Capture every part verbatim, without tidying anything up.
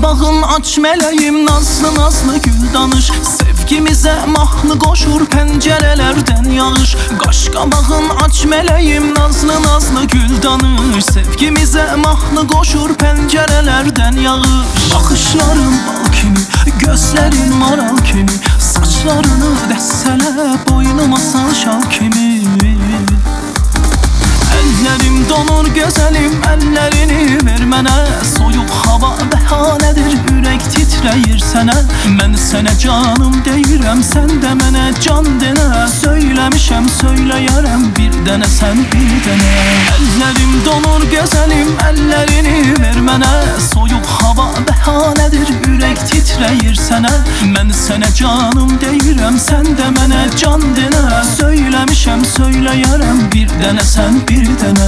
Qaşqabağın aç mələyim, nazlı nazlı gül danış. Sevgimizə mahnı qoşur pəncərələrdən yağış. Qaşqabağın aç mələyim, nazlı nazlı gül danış. Sevgimizə mahnı qoşur pəncərələrdən yağış. Baxışların bal kimi, gözlərin maral kimi, saçlarını dəstələ, boynuma sal şal kimi. Əllərim donur gözəlim, əllərini ver mənə. Soyuq hava bəhanədir, ürək titrəyir sənə. Mən sənə canım deyirəm, sən də mənə can denə. Söyləmişəm, söyləyərəm, bir dənə sən bir dənə. Əllərim donur gözəlim, əllərini ver mənə. Soyuq hava bəhanədir, ürək titrəyir sənə. Mən sənə canım deyirəm, sən də mənə can denə. Söyləmişəm, söyləyərəm, bir dənə sən bir dənə.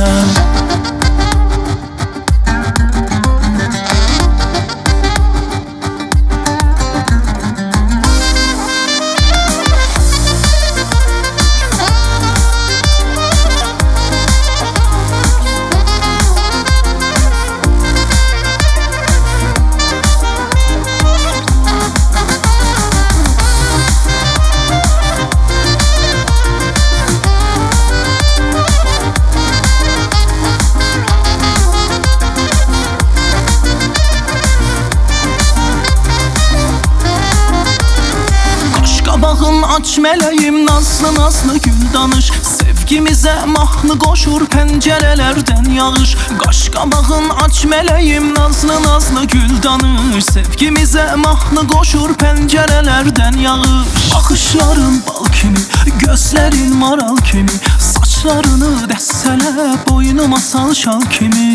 Qaşqabağın aç mələyim, nazlı nazlı gül danış. Sevgimizə mahnı qoşur pəncərələrdən yağış. Qaşqabağın aç mələyim, nazlı nazlı gül danış. Sevgimizə mahnı qoşur pəncərələrdən yağış. Baxışların bal kimi, gözlərin maral kimi, saçlarını dəstələ, boynuma sal şal kimi.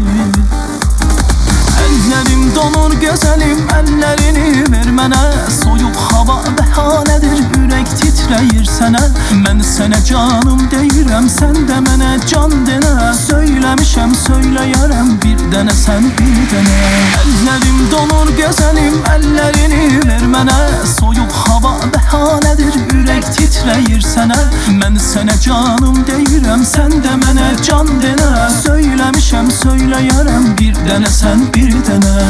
Əllərim donur gözəlim, əllərini ver mənə. Soyuq hava bəhanədir, ürək titrəyir sənə. Mən sənə canım deyirəm, sən də mənə can denə. Söyləmişəm, söyləyərəm, bir dənə sən bir dənə. Əllərim donur gözəlim, əllərini ver mənə. Soyuq hava bəhanədir, ürək titrəyir sənə. Mən sənə canım deyirəm, sən də mənə can denə. Söyləmişəm, söyləyərəm, bir dənə sən bir dənə.